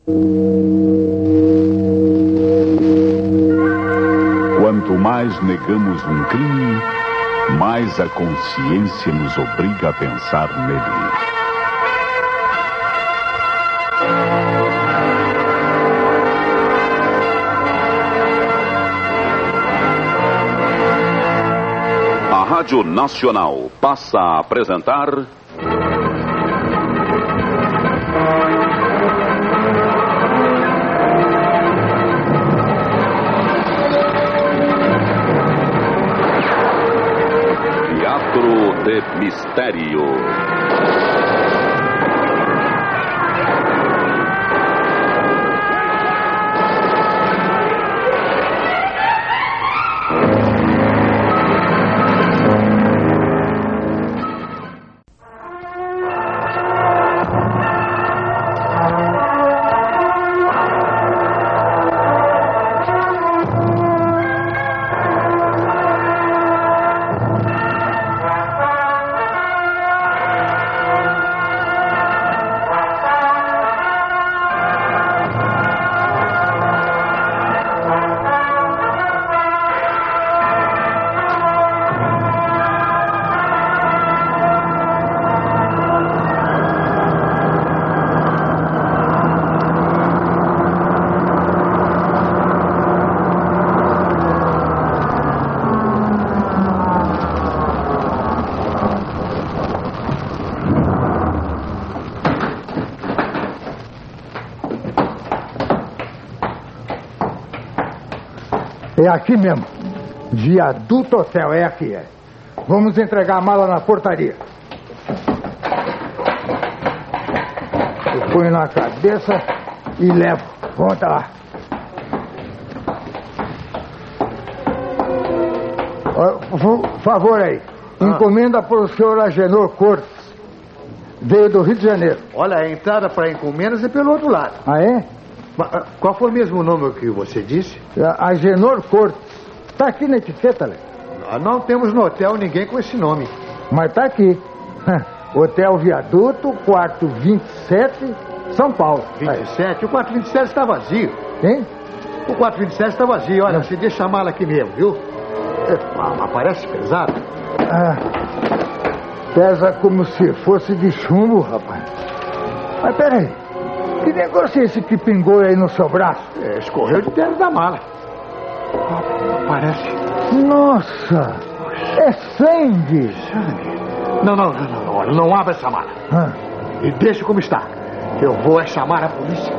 Quanto mais negamos um crime, mais a consciência nos obriga a pensar nele. A Rádio Nacional passa a apresentar... Teatro de Mistério. É aqui mesmo. Viaduto Hotel, é aqui, é. Vamos entregar a mala na portaria. Eu ponho na cabeça e levo. Conta lá. Por favor aí. Encomenda para o senhor Agenor Cortes. Veio do Rio de Janeiro. Olha, a entrada para encomendas é pelo outro lado. Ah, é? Qual foi mesmo o nome que você disse? Agenor Cortes. Tá aqui na etiqueta, Lê. Não temos no hotel ninguém com esse nome. Mas tá aqui. Hotel Viaduto, quarto 27, São Paulo. 27? O quarto 27 está vazio. Hein? O quarto 27 está vazio. Olha, você deixa a mala aqui mesmo, viu? Mas parece pesado. Pesa como se fosse de chumbo, rapaz. Mas peraí. Que negócio é esse que pingou aí no seu braço? Escorreu de dentro da mala. Parece. Nossa! É sangue! Sangue? Não abra essa mala. E deixa como está. Eu vou chamar a polícia.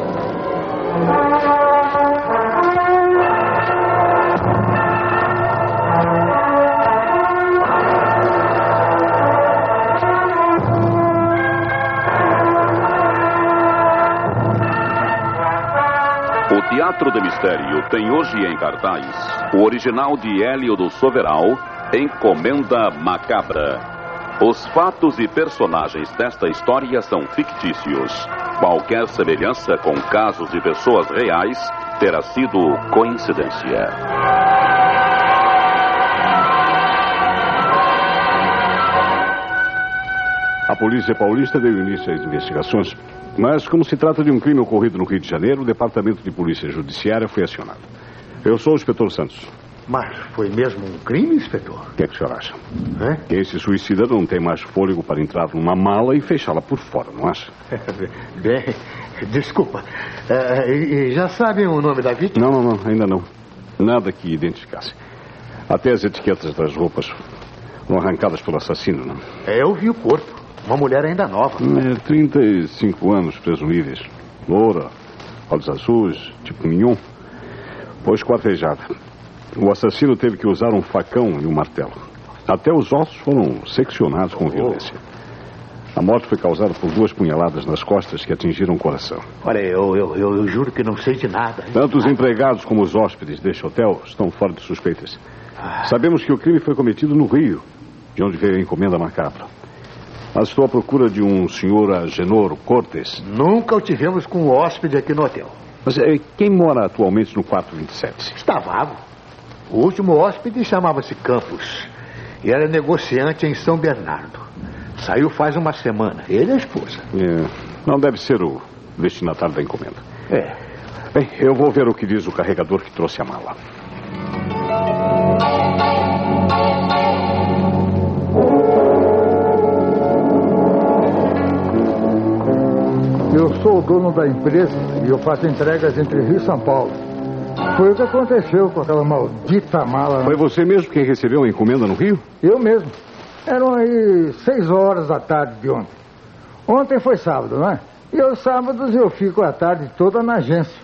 O Teatro de Mistério tem hoje em cartaz o original de Hélio do Soveral, Encomenda Macabra. Os fatos e personagens desta história são fictícios. Qualquer semelhança com casos de pessoas reais terá sido coincidência. A polícia paulista deu início às investigações, mas como se trata de um crime ocorrido no Rio de Janeiro, o Departamento de Polícia Judiciária foi acionado. Eu sou o inspetor Santos. Mas foi mesmo um crime, inspetor? O que é que o senhor acha? Quem se suicida não tem mais fôlego para entrar numa mala e fechá-la por fora, não acha? Bem, desculpa. E já sabem o nome da vítima? Não, ainda não. Nada que identificasse. Até as etiquetas das roupas foram arrancadas pelo assassino, não? Eu vi o corpo. Uma mulher ainda nova. 35 anos, presumíveis. Loura, olhos azuis, tipo mignon. Foi esquartejada. O assassino teve que usar um facão e um martelo. Até os ossos foram seccionados com violência. A morte foi causada por 2 punhaladas nas costas que atingiram o coração. Olha, eu juro que não sei de nada. Tanto os empregados como os hóspedes deste hotel estão fora de suspeitas. Sabemos que o crime foi cometido no Rio, de onde veio a encomenda macabra. Mas estou à procura de um senhor Agenor Cortes. Nunca o tivemos com um hóspede aqui no hotel. Mas quem mora atualmente no quarto 27? Está vago. O último hóspede chamava-se Campos e era negociante em São Bernardo. Saiu faz uma semana. Ele e a esposa. Não deve ser o destinatário da encomenda. Bem, eu vou ver o que diz o carregador que trouxe a mala. Eu sou o dono da empresa e eu faço entregas entre Rio e São Paulo. Foi o que aconteceu com aquela maldita mala. Foi você mesmo quem recebeu a encomenda no Rio? Eu mesmo. Eram aí 6 horas da tarde de ontem. Ontem foi sábado, não é? E aos sábados eu fico a tarde toda na agência.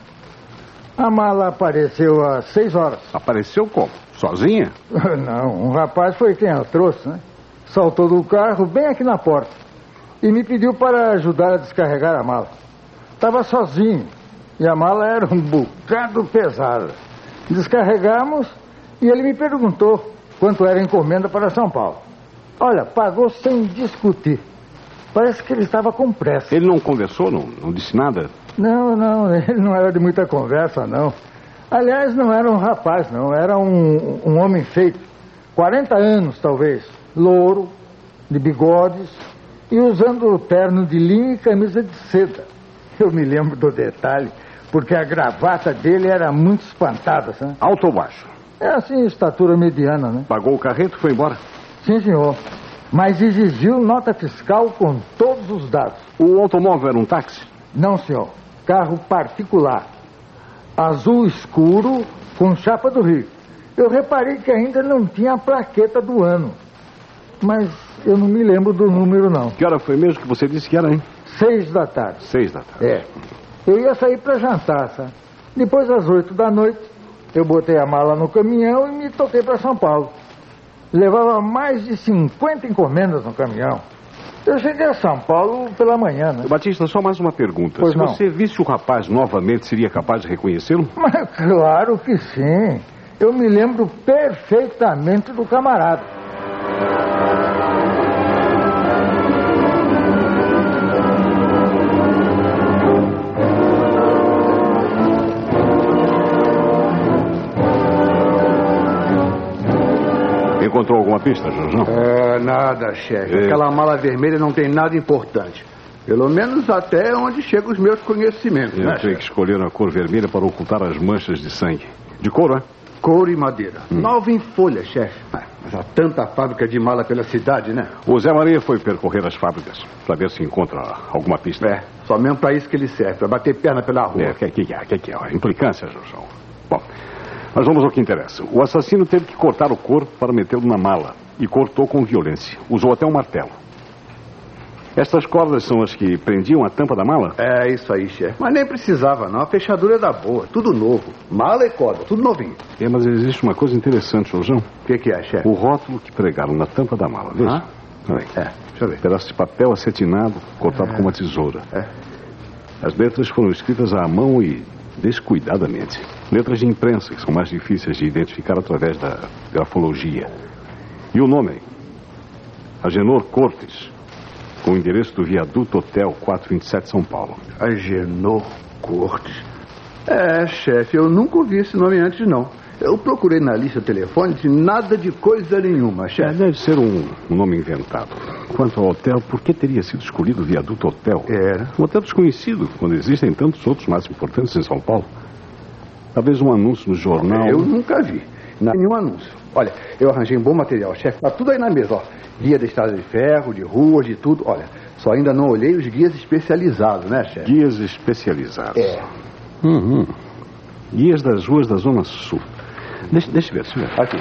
A mala apareceu às 6 horas. Apareceu como? Sozinha? Não, um rapaz foi quem a trouxe, né? Saltou do carro bem aqui na porta e me pediu para ajudar a descarregar a mala. Estava sozinho e a mala era um bocado pesada. Descarregamos e ele me perguntou quanto era a encomenda para São Paulo. Olha, pagou sem discutir. Parece que ele estava com pressa. Ele não conversou, não disse nada? Não, ele não era de muita conversa, não. Aliás, não era um rapaz, não. Era um homem feito. 40 anos, talvez. Louro, de bigodes e usando terno de linho e camisa de seda. Eu me lembro do detalhe, porque a gravata dele era muito espantada, sabe? Alto ou baixo? É assim, estatura mediana, né? Pagou o carreto e foi embora? Sim, senhor. Mas exigiu nota fiscal com todos os dados. O automóvel era um táxi? Não, senhor. Carro particular. Azul escuro com chapa do Rio. Eu reparei que ainda não tinha a plaqueta do ano. Mas eu não me lembro do número, não. Que hora foi mesmo que você disse que era, hein? 6 da tarde. 6 da tarde. É. Eu ia sair para jantar, sabe? Depois, às 8 da noite, eu botei a mala no caminhão e me toquei para São Paulo. Levava mais de 50 encomendas no caminhão. Eu cheguei a São Paulo pela manhã, né? Batista, só mais uma pergunta. Pois Se não. você visse o rapaz novamente, seria capaz de reconhecê-lo? Mas claro que sim. Eu me lembro perfeitamente do camarada. Encontrou alguma pista, Jorjão? Nada, chefe. Aquela mala vermelha não tem nada importante. Pelo menos até onde chegam os meus conhecimentos, Eu né, sei que escolheram a cor vermelha para ocultar as manchas de sangue. De couro, é? Couro e madeira. Nova em folha, chefe. Mas há tanta fábrica de mala pela cidade, né? O Zé Maria foi percorrer as fábricas para ver se encontra alguma pista. Só mesmo pra isso que ele serve, pra bater perna pela rua. Que é? Implicância, Jorjão. Bom, mas vamos ao que interessa. O assassino teve que cortar o corpo para metê-lo na mala. E cortou com violência. Usou até um martelo. Estas cordas são as que prendiam a tampa da mala? É isso aí, chefe. Mas nem precisava, não. A fechadura é da boa. Tudo novo. Mala e corda, tudo novinho. Mas existe uma coisa interessante, Jorjão. O que é, chefe? O rótulo que pregaram na tampa da mala. Veja. Olha aí. Deixa eu ver. Pedaço de papel acetinado, cortado com uma tesoura. As letras foram escritas à mão e descuidadamente. Letras de imprensa, que são mais difíceis de identificar através da grafologia. E o nome? Agenor Cortes, com o endereço do Viaduto Hotel 427 São Paulo. Agenor Cortes. Chefe, eu nunca ouvi esse nome antes, não. Eu procurei na lista telefônica e nada de coisa nenhuma, chefe. Deve ser um nome inventado. Quanto ao hotel, por que teria sido escolhido o Viaduto Hotel? Era. Um hotel desconhecido, quando existem tantos outros mais importantes em São Paulo. Talvez um anúncio no jornal. Eu nunca vi. Nenhum anúncio. Olha, eu arranjei um bom material, chefe. Tá tudo aí na mesa, ó. Guia da estrada de ferro, de ruas, de tudo. Olha, só ainda não olhei os guias especializados, né, chefe? Guias especializados. Guias das ruas da Zona Sul. Deixa eu ver. Aqui.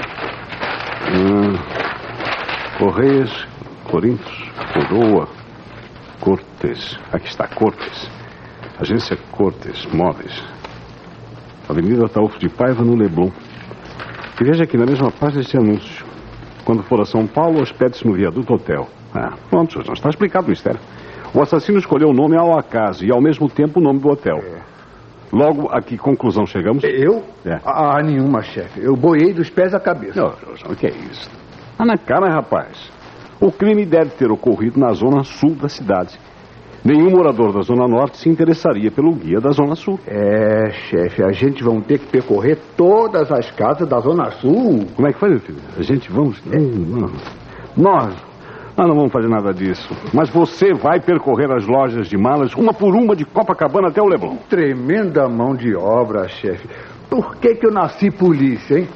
Correias, Corintos, Coroa, Cortes. Aqui está, Cortes. Agência Cortes, Móveis. Avenida Ataúfo de Paiva, no Leblon. E veja aqui na mesma página este anúncio. Quando for a São Paulo, hospede-se no Viaduto Hotel. Pronto, não está explicado o mistério. O assassino escolheu o nome ao acaso e ao mesmo tempo o nome do hotel. Logo, a que conclusão chegamos? Eu? Nenhuma, chefe. Eu boiei dos pés à cabeça. Não, o que é isso? Na cara, rapaz. O crime deve ter ocorrido na zona sul da cidade. Nenhum morador da Zona Norte se interessaria pelo guia da Zona Sul. Chefe, a gente vai ter que percorrer todas as casas da Zona Sul. Como é que foi, meu filho? A gente vamos... Nós não vamos fazer nada disso. Mas você vai percorrer as lojas de malas, uma por uma, de Copacabana até o Leblon. Tremenda mão de obra, chefe. Por que eu nasci polícia, hein?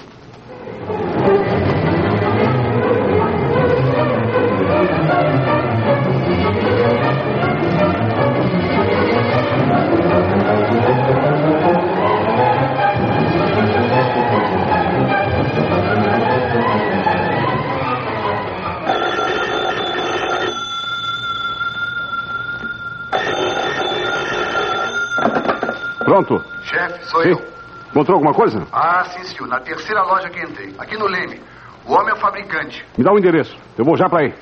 Pronto? Chefe, sou Sim. eu. Encontrou alguma coisa? Ah, sim, senhor. Na terceira loja que entrei. Aqui no Leme. O homem é o fabricante. Me dá o endereço. Eu vou já pra aí.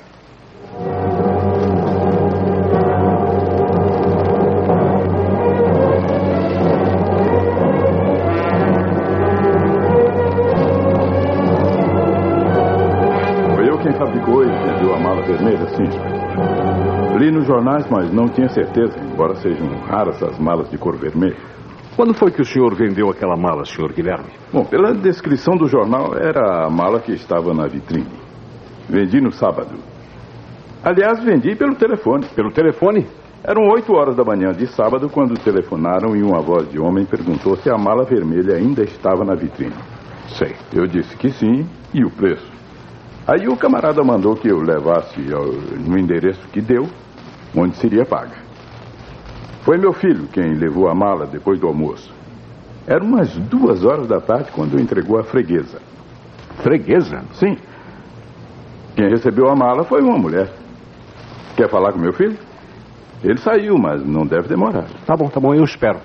Foi eu quem fabricou e vendeu a mala vermelha, sim. Li nos jornais, mas não tinha certeza, embora sejam raras as malas de cor vermelha. Quando foi que o senhor vendeu aquela mala, senhor Guilherme? Bom, pela descrição do jornal, era a mala que estava na vitrine. Vendi no sábado. Aliás, vendi pelo telefone. Pelo telefone? Eram 8 horas da manhã de sábado quando telefonaram e uma voz de homem perguntou se a mala vermelha ainda estava na vitrine. Sei. Eu disse que sim, e o preço. Aí o camarada mandou que eu levasse no endereço que deu, onde seria paga. Foi meu filho quem levou a mala depois do almoço. Era umas 2 horas da tarde quando entregou a freguesa. Freguesa? Sim. Quem recebeu a mala foi uma mulher. Quer falar com meu filho? Ele saiu, mas não deve demorar. Tá bom, eu espero.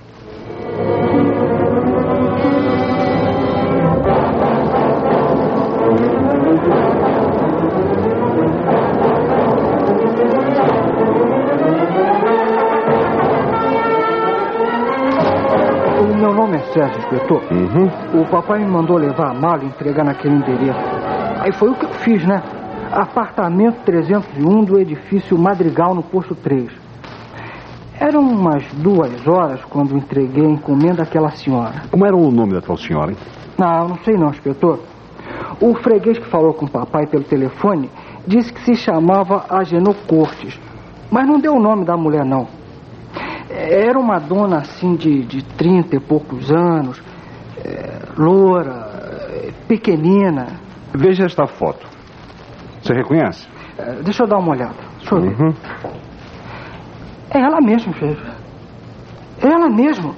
Meu nome é Sérgio, inspetor. Uhum. O papai me mandou levar a mala e entregar naquele endereço. Aí foi o que eu fiz, né? Apartamento 301 do edifício Madrigal, no posto 3. Eram umas 2 horas quando entreguei a encomenda àquela senhora. Como era o nome da tal senhora, hein? Não, não sei não, inspetor. O freguês que falou com o papai pelo telefone disse que se chamava Agenor Cortes. Mas não deu o nome da mulher, não. Era uma dona assim de 30 e poucos anos, loura, pequenina. Veja esta foto. Você reconhece? Deixa eu dar uma olhada. Deixa eu ver. É ela mesmo, chefe. É ela mesmo.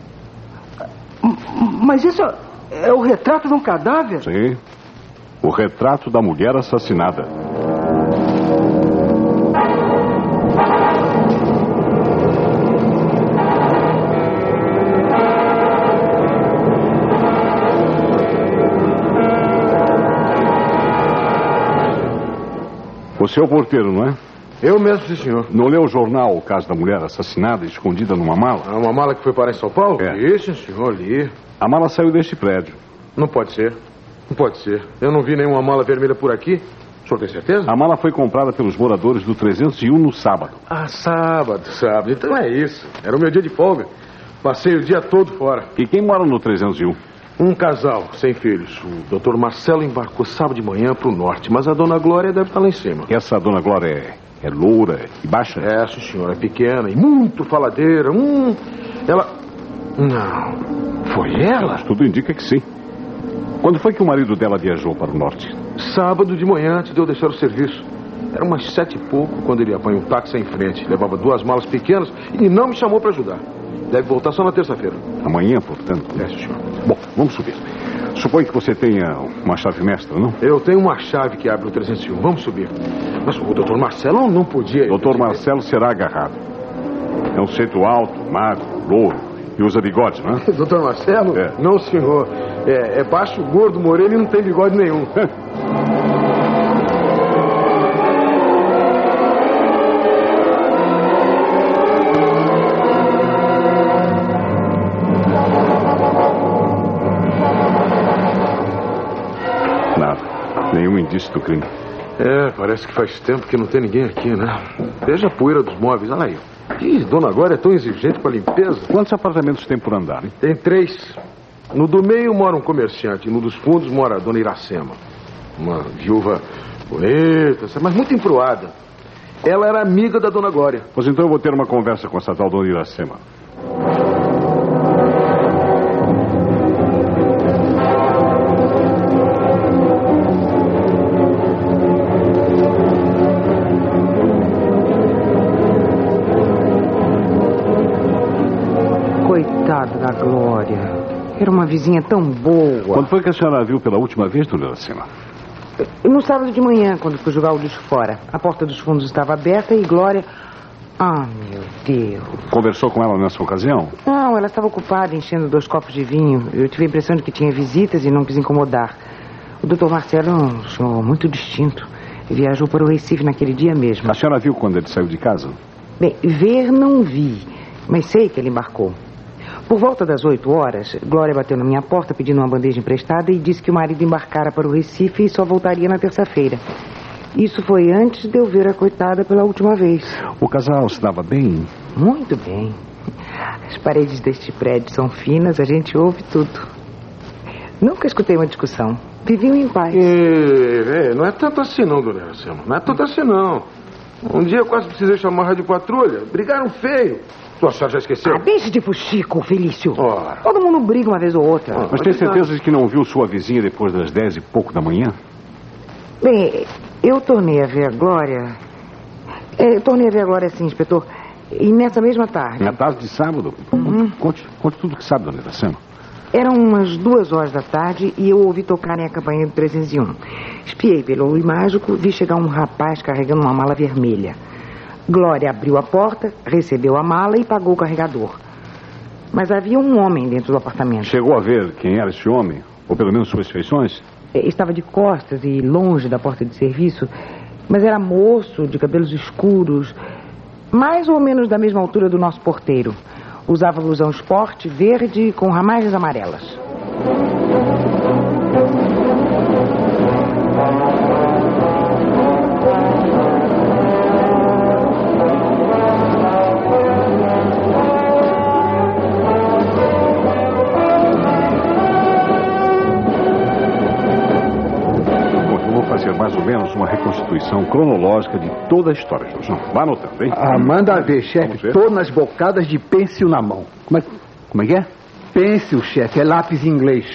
Mas isso é o retrato de um cadáver? Sim. O retrato da mulher assassinada. Você é o porteiro, não é? Eu mesmo, sim, senhor. Não leu o jornal, o caso da mulher assassinada e escondida numa mala? Uma mala que foi parar em São Paulo? É. Li, sim, senhor, li. A mala saiu deste prédio. Não pode ser. Não pode ser. Eu não vi nenhuma mala vermelha por aqui. O senhor tem certeza? A mala foi comprada pelos moradores do 301 no sábado. Ah, sábado. Então é isso. Era o meu dia de folga. Passei o dia todo fora. E quem mora no 301? Um casal, sem filhos. O Dr. Marcelo embarcou sábado de manhã pro norte, mas a dona Glória deve estar lá em cima. Essa dona Glória é loura e baixa? É, sim, senhor. É pequena e muito faladeira. Ela... Não. Foi ela? Mas tudo indica que sim. Quando foi que o marido dela viajou para o norte? Sábado de manhã, antes de eu deixar o serviço. Era umas 7 e pouco quando ele apanhou um táxi em frente. Levava 2 malas pequenas e não me chamou para ajudar. Deve voltar só na terça-feira. Amanhã, portanto? É, senhor. Bom, vamos subir. Suponho que você tenha uma chave mestra, não? Eu tenho uma chave que abre o 301. Vamos subir. Mas o Dr. Marcelo não podia... O Dr. Marcelo será agarrado. É um sujeito alto, magro, louro e usa bigode, não é? Dr. Marcelo? É. Não, senhor. É baixo, gordo, moreno e não tem bigode nenhum. Nenhum indício do crime. Parece que faz tempo que não tem ninguém aqui, né? Veja a poeira dos móveis, olha aí. Ih, dona Glória é tão exigente com a limpeza. Quantos apartamentos tem por andar, hein? Tem 3. No do meio mora um comerciante, no dos fundos mora a dona Iracema. Uma viúva Bonita, mas muito emproada. Ela era amiga da dona Glória. Pois então eu vou ter uma conversa com essa tal dona Iracema. Coitada da Glória. Era uma vizinha tão boa. Quando foi que a senhora a viu pela última vez, dona Iracema? No sábado de manhã, quando fui jogar o lixo fora. A porta dos fundos estava aberta e Glória... Ah, meu Deus. Conversou com ela nessa ocasião? Não, ela estava ocupada enchendo 2 copos de vinho. Eu tive a impressão de que tinha visitas e não quis incomodar. O Dr. Marcelo é um senhor muito distinto. Ele viajou para o Recife naquele dia mesmo. A senhora viu quando ele saiu de casa? Bem, ver não vi, mas sei que ele embarcou. Por volta das 8 horas, Glória bateu na minha porta pedindo uma bandeja emprestada e disse que o marido embarcara para o Recife e só voltaria na terça-feira. Isso foi antes de eu ver a coitada pela última vez. O casal se dava bem? Muito bem. As paredes deste prédio são finas, a gente ouve tudo. Nunca escutei uma discussão. Viviam em paz. Não é tanto assim não, dona Iracema. Não é tanto assim não. Um dia eu quase precisei chamar a rádio patrulha. Brigaram feio. Sua senhora já esqueceu? Ah, deixe de fuxico, Felício. Ora. Todo mundo briga uma vez ou outra. Mas tem certeza de que não viu sua vizinha depois das 10 e pouco da manhã? Bem, eu tornei a ver a Glória... tornei a ver a Glória, sim, inspetor. E nessa mesma tarde... Na tarde de sábado? Conte tudo que sabe, dona Iracema. Eram umas 2 horas da tarde e eu ouvi tocarem a campainha do 301. Espiei pelo olho mágico, vi chegar um rapaz carregando uma mala vermelha. Glória abriu a porta, recebeu a mala e pagou o carregador. Mas havia um homem dentro do apartamento. Chegou a ver quem era esse homem? Ou pelo menos suas feições? Estava de costas e longe da porta de serviço, mas era moço, de cabelos escuros, mais ou menos da mesma altura do nosso porteiro. Usava blusão esporte verde com ramagens amarelas. Mais ou menos uma reconstituição cronológica de toda a história, João. Vá anotando, hein? Manda ver, chefe. Tô nas bocadas de pêncil na mão. Como é que é? Pêncil, chefe. É lápis em inglês.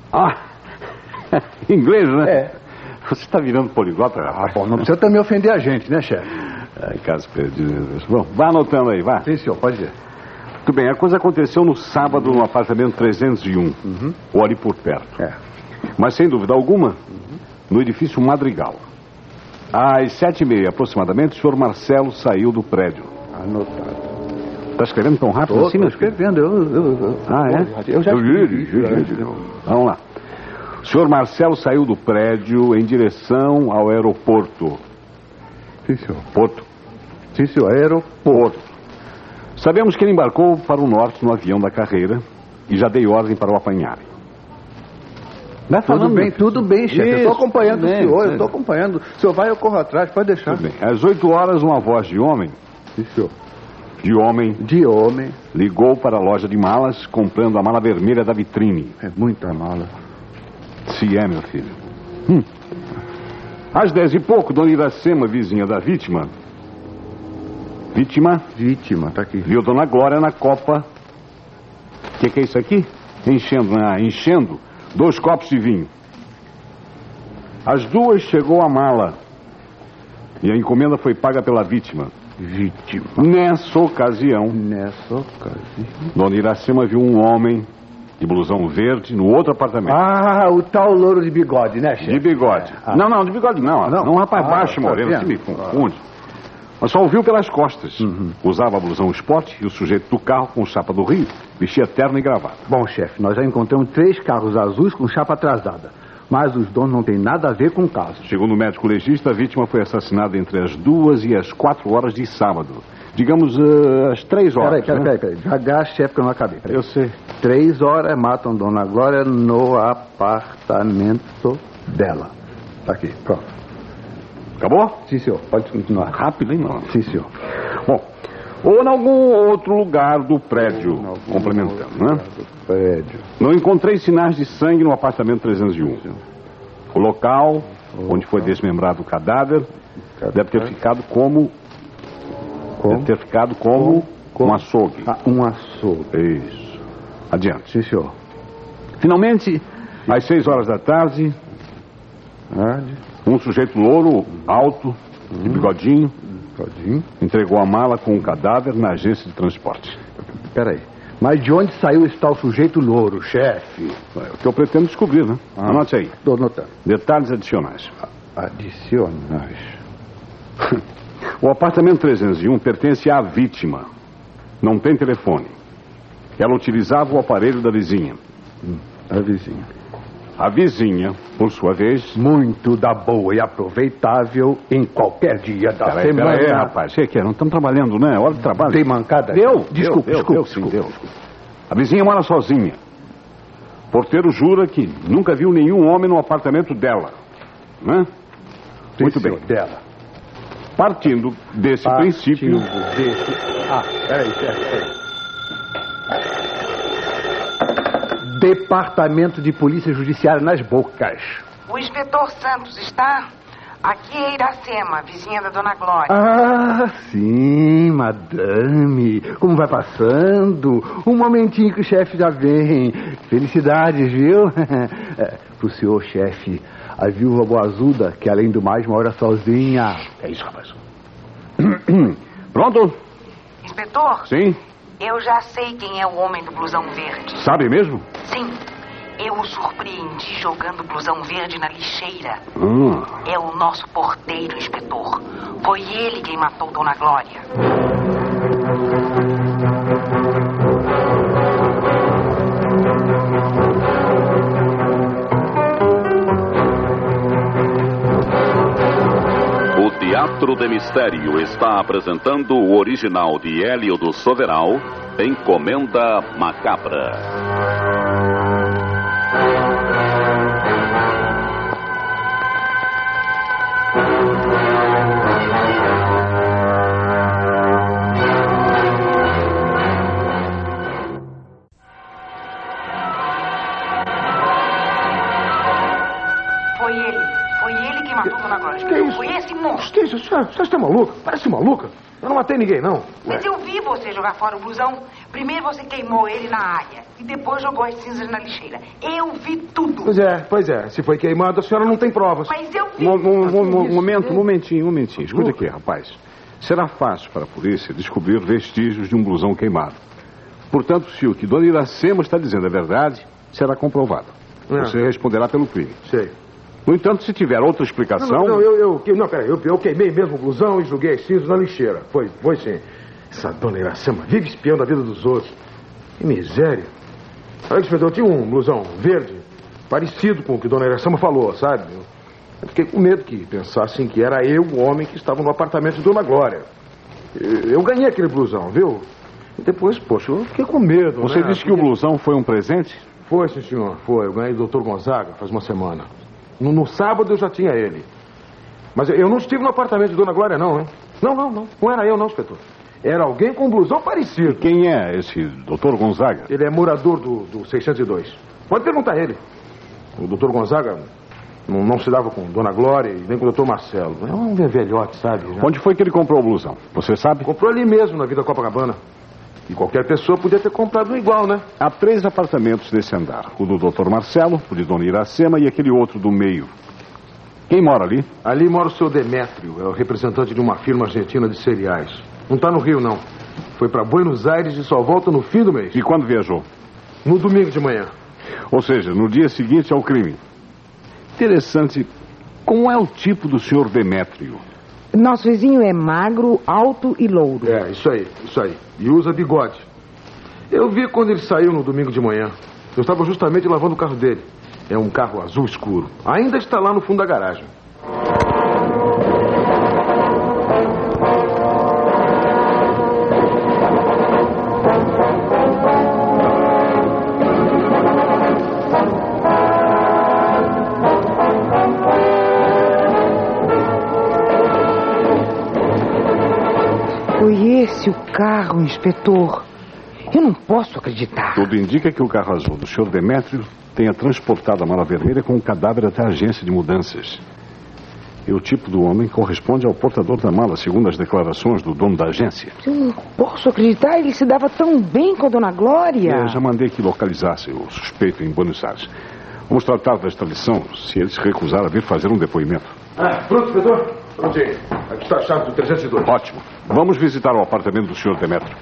Inglês, né? É. Você está virando poliglota, rapaz. Bom, não precisa também ofender a gente, né, chefe? Caso perdido. Bom, vá anotando aí, vá. Sim, senhor, pode ver. Muito bem, a coisa aconteceu no sábado no apartamento 301. Ou ali por perto. Mas, sem dúvida alguma... no edifício Madrigal. Às 7h30 aproximadamente, o senhor Marcelo saiu do prédio. Anotado. Está escrevendo tão rápido assim, meu filho? Escrevendo. Eu já escrevi. Vamos lá. O senhor Marcelo saiu do prédio em direção ao aeroporto. Sim, senhor. Porto. Sim, senhor. Aeroporto. Sabemos que ele embarcou para o norte no avião da carreira e já dei ordem para o apanharem. Tudo bem, chefe. Eu estou acompanhando o senhor, eu estou acompanhando. O senhor vai, eu corro atrás, pode deixar. Tudo bem. Às 8 horas, uma voz de homem. Sim, senhor. De homem. Ligou para a loja de malas, comprando a mala vermelha da vitrine. É muita mala. Se é, meu filho. Às 10 e pouco, dona Iracema, vizinha da vítima. Vítima, tá aqui. Viu dona Glória na copa. O que é isso aqui? Enchendo 2 copos de vinho. Às 2 chegou a mala. E a encomenda foi paga pela vítima. Nessa ocasião, dona Iracema viu um homem de blusão verde no outro apartamento. O tal louro de bigode, né, chefe? De bigode. Não, de bigode não. Não, um rapaz baixo, moreno, que me confunde. Mas só o viu pelas costas. Usava a blusão esporte e o sujeito do carro com chapa do Rio vestia terno e gravata. Bom, chefe, nós já encontramos 3 carros azuis com chapa atrasada. Mas os donos não têm nada a ver com o caso. Segundo o médico legista, a vítima foi assassinada entre as 2 e as 4 horas de sábado. Digamos, às 3 horas. Peraí. Devagar, chefe, que eu não acabei. Eu sei. 3 horas matam Dona Glória no apartamento dela. Tá aqui, pronto. Acabou? Sim, senhor. Pode continuar. Rápido, hein, não? Sim, senhor. Bom, ou em algum outro lugar do prédio, complementando, né? Prédio. Não encontrei sinais de sangue no apartamento 301. O local onde foi desmembrado o cadáver, deve ter ficado como... Deve ter ficado como um açougue. Um açougue. Isso. Adiante. Sim, senhor. Finalmente, às 6 horas da tarde, um sujeito louro, alto, de bigodinho, entregou a mala com o cadáver na agência de transporte. Peraí. Mas de onde saiu esse tal sujeito louro, chefe? É o que eu pretendo descobrir, né? Anote aí. Estou notando. Detalhes adicionais. Adicionais. O apartamento 301 pertence à vítima. Não tem telefone. Ela utilizava o aparelho da vizinha. A vizinha. A vizinha, por sua vez... Muito da boa e aproveitável em qualquer dia da semana. Peraí, rapaz. O que é? Não estamos trabalhando, né? Hora de trabalho. Tem mancada? Desculpa. A vizinha mora sozinha. O porteiro jura que nunca viu nenhum homem no apartamento dela. Né? Muito bem. Dela. Partindo desse princípio... Peraí. Departamento de Polícia Judiciária nas Bocas. O inspetor Santos está? Aqui é Iracema, vizinha da Dona Glória. Ah, sim, madame. Como vai passando? Um momentinho que o chefe já vem. Felicidades, viu? Pro senhor, chefe, a viúva boazuda, que além do mais mora sozinha. É isso, rapaz. Pronto? Inspetor? Sim? Eu já sei quem é o homem do blusão verde. Sabe mesmo? Sim. Eu o surpreendi jogando o blusão verde na lixeira. É o nosso porteiro, inspetor. Foi ele quem matou Dona Glória. O Teatro de Mistério está apresentando o original de Hélio do Soveral, Encomenda Macabra. Que isso? Você está maluca? Parece maluca. Eu não matei ninguém, não. Mas eu vi você jogar fora o blusão. Primeiro você queimou ele na área e depois jogou as cinzas na lixeira. Eu vi tudo. Pois é. Se foi queimado, a senhora não tem provas. Mas eu vi. Momentinho. Escuta aqui, rapaz. Será fácil para a polícia descobrir vestígios de um blusão queimado. Portanto, se o que Dona Iracema está dizendo é verdade, será comprovado. Você responderá pelo crime. Sei. No entanto, se tiver outra explicação... Eu queimei mesmo o blusão e joguei as cinzas na lixeira. Foi sim. Essa Dona Iracema vive espiando a vida dos outros. Que miséria. Olha, inspetor, eu tinha um blusão verde, parecido com o que Dona Iracema falou, sabe? Eu fiquei com medo que pensassem que era eu o homem que estava no apartamento de Dona Glória. Eu ganhei aquele blusão, viu? E depois, poxa, eu fiquei com medo. Você disse que o blusão foi um presente? Foi, sim, senhor. Foi. Eu ganhei do Dr. Gonzaga faz uma semana. No sábado eu já tinha ele. Mas eu não estive no apartamento de Dona Glória, não, hein? Não. Não era eu, não, inspetor. Era alguém com um blusão parecido. E quem é esse Dr. Gonzaga? Ele é morador do 602. Pode perguntar a ele. O Dr. Gonzaga não se dava com Dona Glória e nem com o Dr. Marcelo. É um velhote, sabe? Já. Onde foi que ele comprou o blusão? Você sabe? Comprou ali mesmo, na Vila Copacabana. E qualquer pessoa podia ter comprado um igual, né? Há 3 apartamentos nesse andar. O do Dr. Marcelo, o de Dona Iracema e aquele outro do meio. Quem mora ali? Ali mora o seu Demétrio. É o representante de uma firma argentina de cereais. Não está no Rio, não. Foi para Buenos Aires e só volta no fim do mês. E quando viajou? No domingo de manhã. Ou seja, no dia seguinte ao crime. Interessante. Como é o tipo do senhor Demétrio? Nosso vizinho é magro, alto e louro. É, isso aí. E usa bigode. Eu vi quando ele saiu no domingo de manhã. Eu estava justamente lavando o carro dele. É um carro azul escuro. Ainda está lá no fundo da garagem. Foi esse o carro, inspetor. Eu não posso acreditar. Tudo indica que o carro azul do senhor Demétrio tenha transportado a mala vermelha com o cadáver até a agência de mudanças. E o tipo do homem corresponde ao portador da mala, segundo as declarações do dono da agência. Eu não posso acreditar, ele se dava tão bem com a dona Glória. Eu já mandei que localizasse o suspeito em Buenos Aires. Vamos tratar da extradição se ele se recusar a vir fazer um depoimento. Pronto, inspetor? Prontinho. Aqui está a chave do 302. Ótimo. Vamos visitar o apartamento do Sr. Demétrio.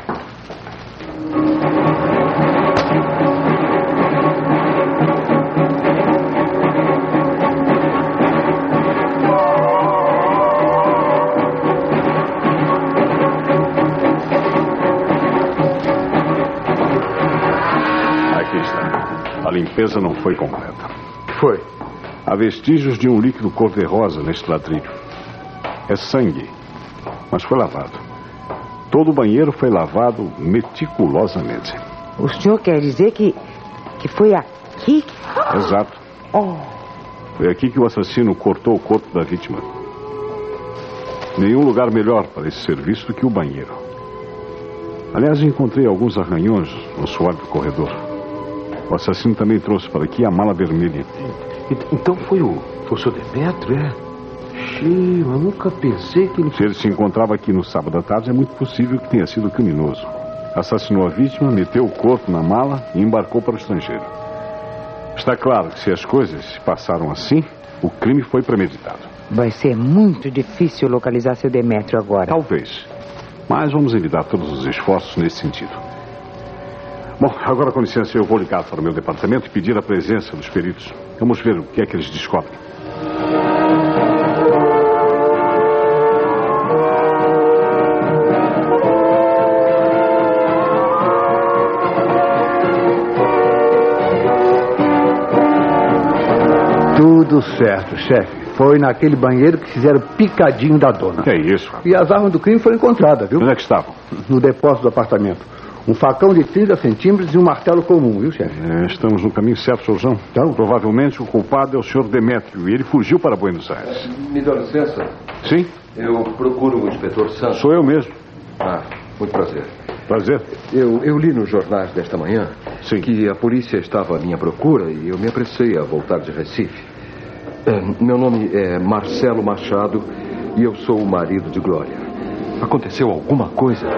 A limpeza não foi completa. Foi? Há vestígios de um líquido cor-de-rosa neste ladrilho. É sangue, mas foi lavado. Todo o banheiro foi lavado meticulosamente. O senhor quer dizer que foi aqui? Exato. Foi aqui que o assassino cortou o corpo da vítima. Nenhum lugar melhor para esse serviço do que o banheiro. Aliás, encontrei alguns arranhões no suor do corredor. O assassino também trouxe para aqui a mala vermelha. Então foi o Sr. Demétrio, é? Xiii, eu nunca pensei que ele... Se ele se encontrava aqui no sábado à tarde, é muito possível que tenha sido criminoso. Assassinou a vítima, meteu o corpo na mala e embarcou para o estrangeiro. Está claro que se as coisas se passaram assim, o crime foi premeditado. Vai ser muito difícil localizar seu Demétrio agora. Talvez. Mas vamos evitar todos os esforços nesse sentido. Bom, agora com licença eu vou ligar para o meu departamento e pedir a presença dos peritos. Vamos ver o que é que eles descobrem. Tudo certo, chefe. Foi naquele banheiro que fizeram picadinho da dona. Que é isso? E as armas do crime foram encontradas, viu? Onde é que estavam? No depósito do apartamento. Um facão de 30 centímetros e um martelo comum, viu, chefe? Estamos no caminho certo, Sr. João. Então? Provavelmente o culpado é o Sr. Demétrio e ele fugiu para Buenos Aires. Me dá licença? Sim? Eu procuro o inspetor Santos. Sou eu mesmo. Muito prazer. Prazer. Eu li nos jornais desta manhã Sim. que a polícia estava à minha procura e eu me apressei a voltar de Recife. Meu nome é Marcelo Machado e eu sou o marido de Glória. Aconteceu alguma coisa?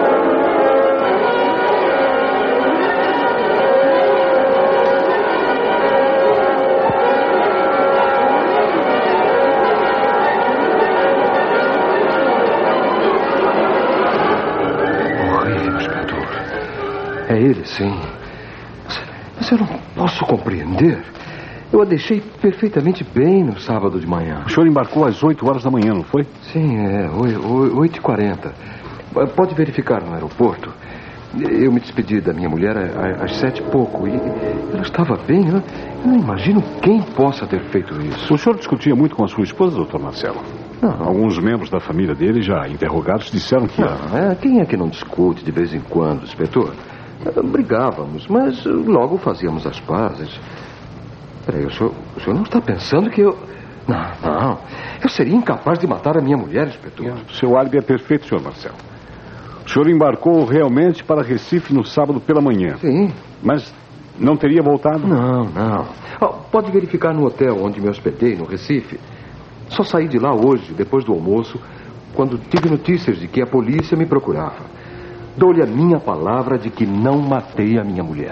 É ele, sim. Mas eu não posso compreender. Eu a deixei perfeitamente bem no sábado de manhã. O senhor embarcou às 8 horas da manhã, não foi? Sim, 8h40. Pode verificar no aeroporto. Eu me despedi da minha mulher às 7 e pouco. E ela estava bem. Eu não imagino quem possa ter feito isso. O senhor discutia muito com a sua esposa, doutor Marcelo? Não. Alguns membros da família dele, já interrogados, disseram que... Quem é que não discute de vez em quando, inspetor? Brigávamos, mas logo fazíamos as pazes. Peraí, o senhor não está pensando que eu... Não. Eu seria incapaz de matar a minha mulher, inspetor. Seu álibi é perfeito, senhor Marcelo. O senhor embarcou realmente para Recife no sábado pela manhã. Sim. Mas não teria voltado? Não. Pode verificar no hotel onde me hospedei, no Recife. Só saí de lá hoje, depois do almoço, quando tive notícias de que a polícia me procurava. Dou-lhe a minha palavra de que não matei a minha mulher.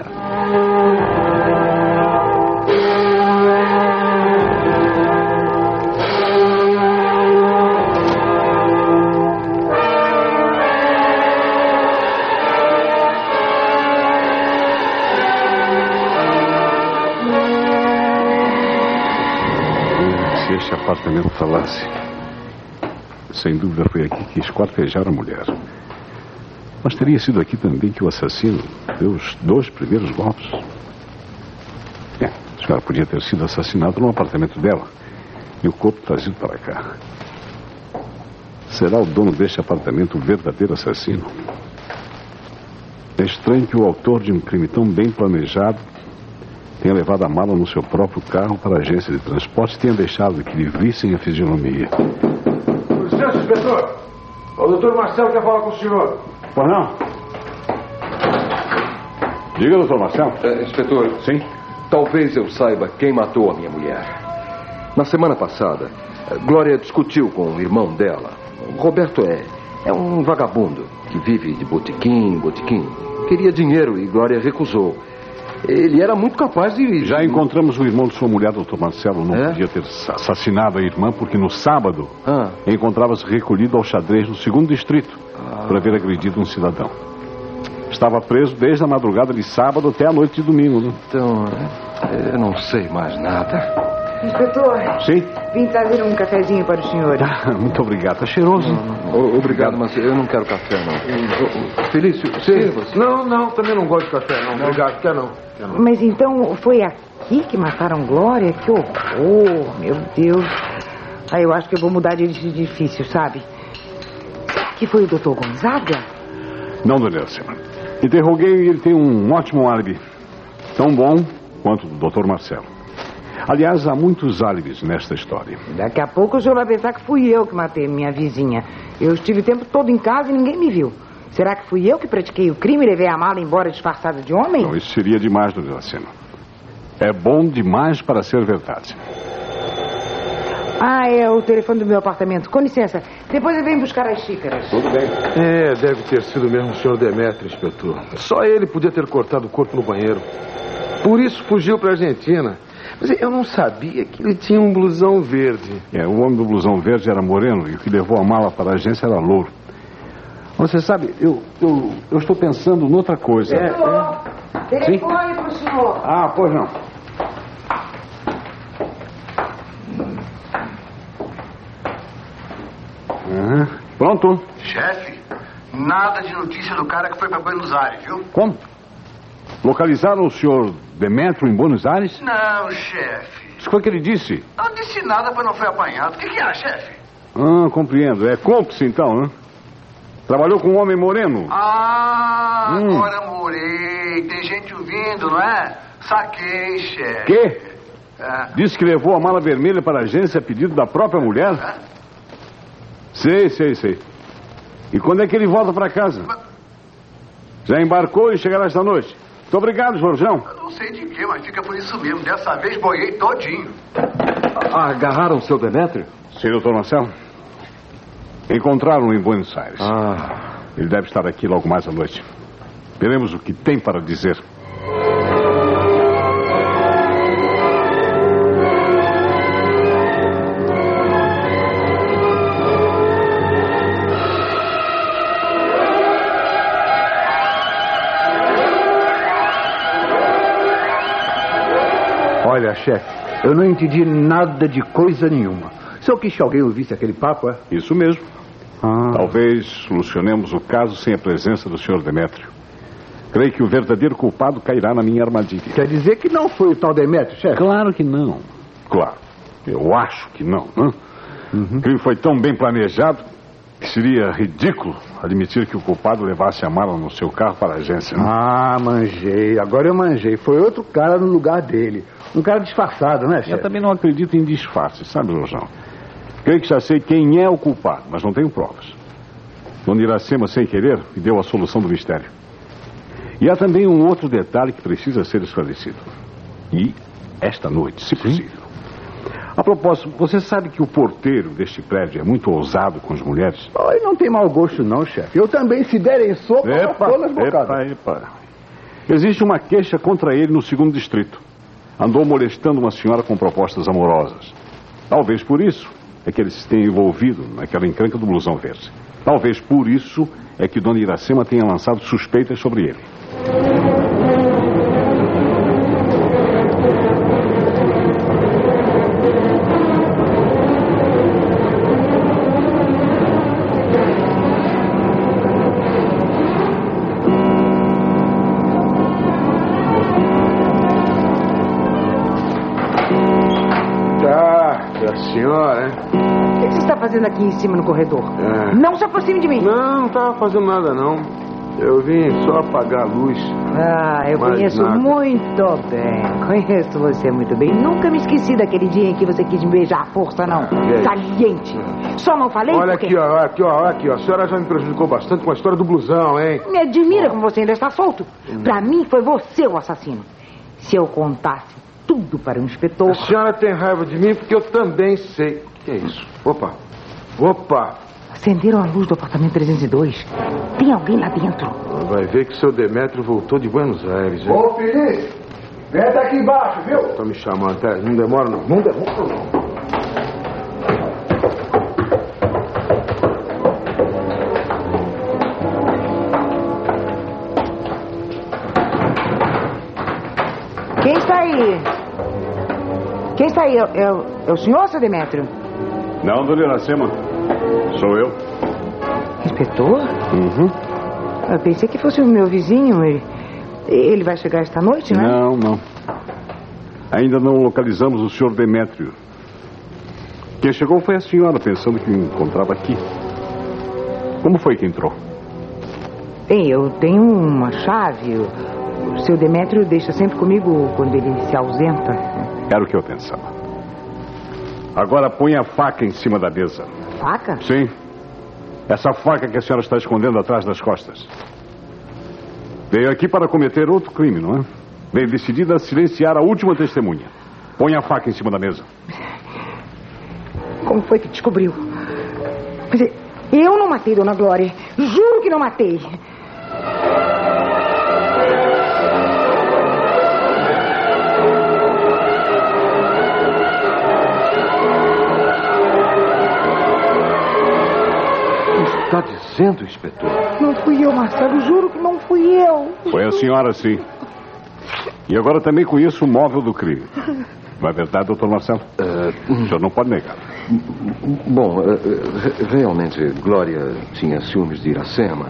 Se este apartamento falasse, sem dúvida foi aqui que esquartejaram a mulher. Mas teria sido aqui também que o assassino deu os 2 primeiros golpes. A senhora podia ter sido assassinado no apartamento dela e o corpo trazido para cá. Será o dono deste apartamento o verdadeiro assassino? É estranho que o autor de um crime tão bem planejado tenha levado a mala no seu próprio carro para a agência de transporte e tenha deixado que lhe vissem a fisionomia. Com licença, inspetor. O doutor Marcelo quer falar com o senhor. Pois não? Diga, doutor Marcelo. Inspetor. Sim? Talvez eu saiba quem matou a minha mulher. Na semana passada, Glória discutiu com o irmão dela. Roberto é um vagabundo que vive de botequim em botequim. Queria dinheiro e Glória recusou. Ele era muito capaz de... Já encontramos o irmão de sua mulher, Dr. Marcelo. Não podia ter assassinado a irmã, porque no sábado encontrava-se recolhido ao xadrez no 2º distrito por haver agredido um cidadão. Estava preso desde a madrugada de sábado até a noite de domingo. Né? Então, eu não sei mais nada. Inspetor. Sim? Vim trazer um cafezinho para o senhor. Muito obrigado. Está cheiroso. Obrigado, mas eu não quero café, não. Felício, Sim. Não, também não gosto de café, não. Obrigado, quer não. Mas então foi aqui que mataram Glória? Que horror, meu Deus. Eu acho que eu vou mudar de edifício, sabe? Será que foi o Dr. Gonzaga? Não, dona Iracema. Interroguei e ele tem um ótimo álibi. Tão bom quanto o do Dr. Marcelo. Aliás, há muitos álibis nesta história. Daqui a pouco o senhor vai pensar que fui eu que matei minha vizinha. Eu estive o tempo todo em casa e ninguém me viu. Será que fui eu que pratiquei o crime e levei a mala embora disfarçada de homem? Não, isso seria demais, dona Iracema. É bom demais para ser verdade. É o telefone do meu apartamento. Com licença, depois eu venho buscar as xícaras. Tudo bem. Deve ter sido mesmo o senhor Demétrio, inspetor. Só ele podia ter cortado o corpo no banheiro. Por isso fugiu para a Argentina. Mas eu não sabia que ele tinha um blusão verde. O homem do blusão verde era moreno e o que levou a mala para a agência era louro. Você sabe, eu estou pensando noutra coisa. Telefone para o senhor. Pois não. Pronto. Chefe, nada de notícia do cara que foi para Buenos Aires, viu? Como? Localizaram o senhor Demétrio em Buenos Aires? Não, chefe. Isso foi o que ele disse? Não disse nada, pois não foi apanhado. O que há, chefe? Compreendo. É cúmplice, então, né? Trabalhou com um homem moreno? Agora morei. Tem gente ouvindo, não é? Saquei, chefe. Quê? Disse que levou a mala vermelha para a agência a pedido da própria mulher? Sei. E quando é que ele volta para casa? Já embarcou e chegará esta noite. Muito obrigado, Jorjão. Eu não sei de quê, mas fica por isso mesmo. Dessa vez boiei todinho. Agarraram o seu Demétrio? Sim, doutor Marcelo. Encontraram-no em Buenos Aires. Ele deve estar aqui logo mais à noite. Veremos o que tem para dizer. Olha, chefe, eu não entendi nada de coisa nenhuma. Só quis que alguém ouvisse aquele papo, é? Isso mesmo. Talvez solucionemos o caso sem a presença do Sr. Demétrio. Creio que o verdadeiro culpado cairá na minha armadilha. Quer dizer que não foi o tal Demétrio, chefe? Claro que não. Claro. Eu acho que não, né? O crime foi tão bem planejado que seria ridículo admitir que o culpado levasse a mala no seu carro para a agência, né? Manjei. Agora eu manjei. Foi outro cara no lugar dele. Um cara disfarçado, né, chefe? Eu também não acredito em disfarce, sabe, Rojão? Creio que já sei quem é o culpado, mas não tenho provas. Dona Iracema, sem querer, me deu a solução do mistério. E há também um outro detalhe que precisa ser esclarecido. E esta noite, se possível. A propósito, você sabe que o porteiro deste prédio é muito ousado com as mulheres? Ele não tem mau gosto não, chefe. Eu também, se derem sopa, eu tô nas bocadas. Epa. Existe uma queixa contra ele no 2º distrito. Andou molestando uma senhora com propostas amorosas. Talvez por isso é que ele se tenha envolvido naquela encrenca do blusão verde. Talvez por isso é que Dona Iracema tenha lançado suspeitas sobre ele. Senhora, hein? O que você está fazendo aqui em cima no corredor? Não se aproxime de mim. Não estava fazendo nada, não. Eu vim só apagar a luz. Eu conheço muito bem. Conheço você muito bem. Nunca me esqueci daquele dia em que você quis me beijar à força, não. Saliente. Só não falei Olha porque... aqui, ó. A senhora já me prejudicou bastante com a história do blusão, hein? Me admira como você ainda está solto. Pra mim, foi você o assassino. Se eu contasse tudo para o inspetor... A senhora tem raiva de mim porque eu também sei. Que é isso? Opa! Opa! Acenderam a luz do apartamento 302. Tem alguém lá dentro. Vai ver que o seu Demétrio voltou de Buenos Aires, hein? Ô, Feliz, vem até aqui embaixo, viu? Estão me chamando até. Não demora, não. Não demora, não. Quem está aí? Quem está aí? É o senhor, seu Demétrio? Não, dona Iracema. Sou eu. Inspetor? Uhum. Eu pensei que fosse o meu vizinho. Ele vai chegar esta noite, né? Não. Ainda não localizamos o senhor Demétrio. Quem chegou foi a senhora, pensando que o encontrava aqui. Como foi que entrou? Bem, eu tenho uma chave. O seu Demétrio deixa sempre comigo quando ele se ausenta. Era o que eu pensava. Agora põe a faca em cima da mesa. Faca? Sim. Essa faca que a senhora está escondendo atrás das costas. Veio aqui para cometer outro crime, não é? Veio decidida a silenciar a última testemunha. Põe a faca em cima da mesa. Como foi que descobriu? Mas eu não matei, dona Glória. Juro que não matei. Está dizendo, inspetor? Não fui eu, Marcelo. Juro que não fui eu. Foi a senhora, sim. E agora também conheço o móvel do crime. Não é verdade, doutor Marcelo? O senhor não pode negar. Bom, realmente, Glória tinha ciúmes de Iracema.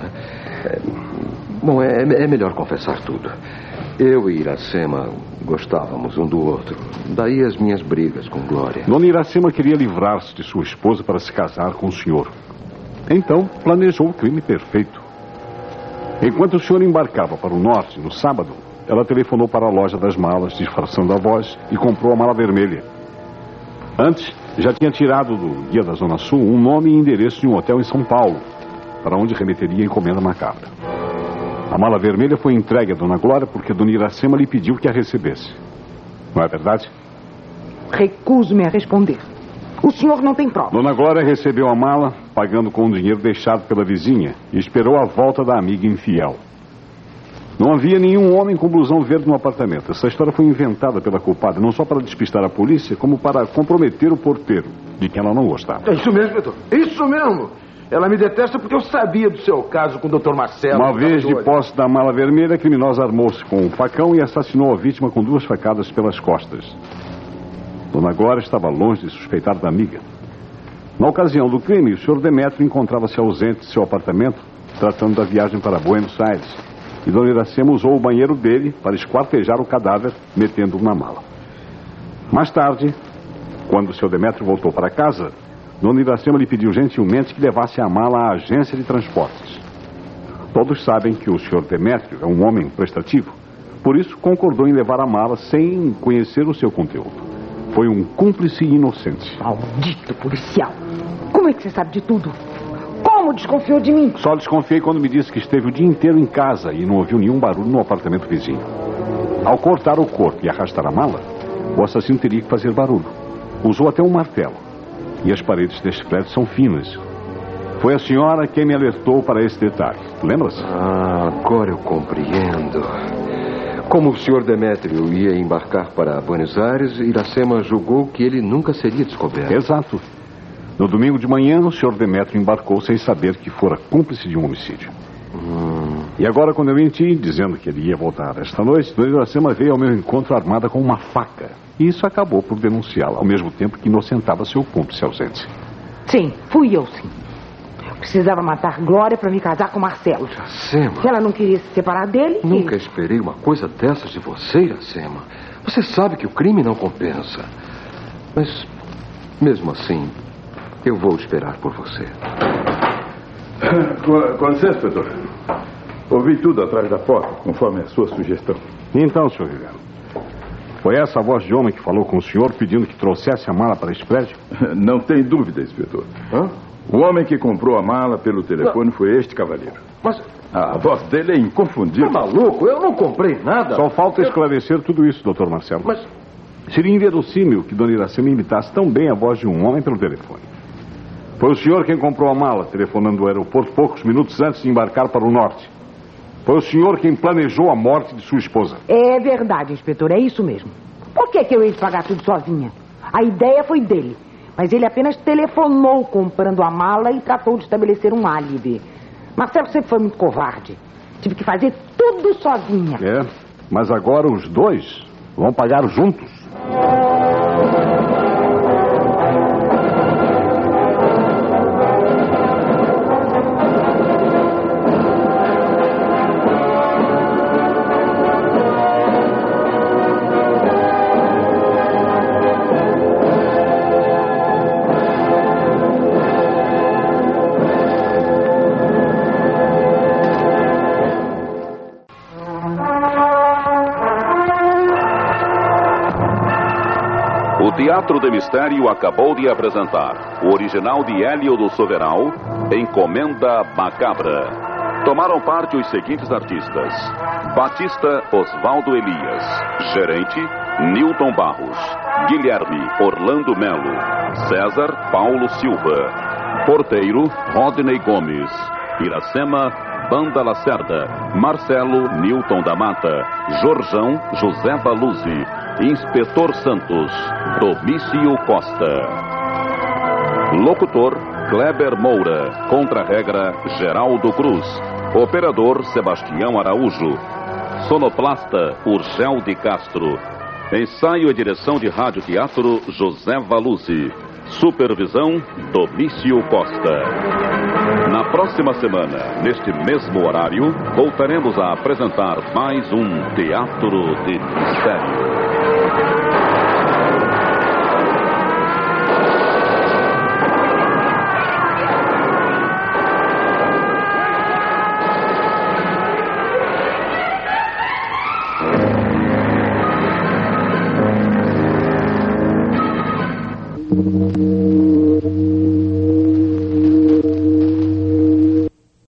Bom, é melhor confessar tudo. Eu e Iracema gostávamos um do outro. Daí as minhas brigas com Glória. Dona Iracema queria livrar-se de sua esposa para se casar com o senhor. Então, planejou o crime perfeito. Enquanto o senhor embarcava para o norte, no sábado, ela telefonou para a loja das malas, disfarçando a voz, e comprou a mala vermelha. Antes, já tinha tirado do guia da Zona Sul um nome e endereço de um hotel em São Paulo, para onde remeteria a encomenda macabra. A mala vermelha foi entregue a Dona Glória porque Dona Iracema lhe pediu que a recebesse. Não é verdade? Recuso-me a responder. O senhor não tem prova. Dona Glória recebeu a mala, pagando com o dinheiro deixado pela vizinha, e esperou a volta da amiga infiel. Não havia nenhum homem com blusão verde no apartamento. Essa história foi inventada pela culpada, não só para despistar a polícia, como para comprometer o porteiro, de quem ela não gostava. É isso mesmo, doutor. Isso mesmo. Ela me detesta porque eu sabia do seu caso com o Dr. Marcelo. Uma vez de posse da mala vermelha, a criminosa armou-se com um facão e assassinou a vítima com 2 facadas pelas costas. Dona Glória estava longe de suspeitar da amiga. Na ocasião do crime, o senhor Demétrio encontrava-se ausente de seu apartamento, tratando da viagem para Buenos Aires. E Dona Iracema usou o banheiro dele para esquartejar o cadáver, metendo-o na mala. Mais tarde, quando o senhor Demétrio voltou para casa, Dona Iracema lhe pediu gentilmente que levasse a mala à agência de transportes. Todos sabem que o senhor Demétrio é um homem prestativo, por isso concordou em levar a mala sem conhecer o seu conteúdo. Foi um cúmplice inocente. Maldito policial. Como é que você sabe de tudo? Como desconfiou de mim? Só desconfiei quando me disse que esteve o dia inteiro em casa e não ouviu nenhum barulho no apartamento vizinho. Ao cortar o corpo e arrastar a mala, o assassino teria que fazer barulho. Usou até um martelo. E as paredes deste prédio são finas. Foi a senhora quem me alertou para esse detalhe. Lembra-se? Agora eu compreendo. Como o senhor Demétrio ia embarcar para Buenos Aires, Iracema julgou que ele nunca seria descoberto. Exato. No domingo de manhã, o senhor Demétrio embarcou sem saber que fora cúmplice de um homicídio. E agora, quando eu menti, dizendo que ele ia voltar esta noite, Dona Iracema veio ao meu encontro armada com uma faca. E isso acabou por denunciá-la, ao mesmo tempo que inocentava seu cúmplice ausente. Sim, fui eu, sim. Precisava matar Glória para me casar com Marcelo. Iracema. Se ela não queria se separar dele... Nunca esperei uma coisa dessas de você, Iracema. Você sabe que o crime não compensa. Mas, mesmo assim, eu vou esperar por você. Com licença, doutor. Ouvi tudo atrás da porta, conforme a sua sugestão. Então, senhor Ribeiro, foi essa a voz de homem que falou com o senhor pedindo que trouxesse a mala para esse prédio? Não tem dúvida, inspetor. O homem que comprou a mala pelo telefone foi este cavalheiro. Mas a voz dele é inconfundível. Tá maluco? Eu não comprei nada. Só falta esclarecer tudo isso, doutor Marcelo. Mas Seria inverossímil que Dona Iracema imitasse tão bem a voz de um homem pelo telefone. Foi o senhor quem comprou a mala, telefonando do aeroporto poucos minutos antes de embarcar para o norte. Foi o senhor quem planejou a morte de sua esposa. É verdade, inspetor, é isso mesmo. Por que eu ia pagar tudo sozinha? A ideia foi dele, mas ele apenas telefonou comprando a mala e tratou de estabelecer um álibi. Marcelo sempre foi muito covarde. Tive que fazer tudo sozinha. É, mas agora os dois vão pagar juntos. O Teatro de Mistério acabou de apresentar o original de Hélio do Soveral, Encomenda Macabra. Tomaram parte os seguintes artistas: Batista Oswaldo Elias, gerente Newton Barros, Guilherme Orlando Melo, César Paulo Silva, porteiro Rodney Gomes, Iracema Banda Lacerda, Marcelo Newton da Mata, Jorjão José Baluzzi, Inspetor Santos Domício Costa. Locutor Kleber Moura. Contra-regra Geraldo Cruz. Operador Sebastião Araújo. Sonoplasta Urgel de Castro. Ensaio e direção de rádio teatro José Valuzzi. Supervisão Domício Costa. Na próxima semana, neste mesmo horário, voltaremos a apresentar mais um Teatro de Mistério.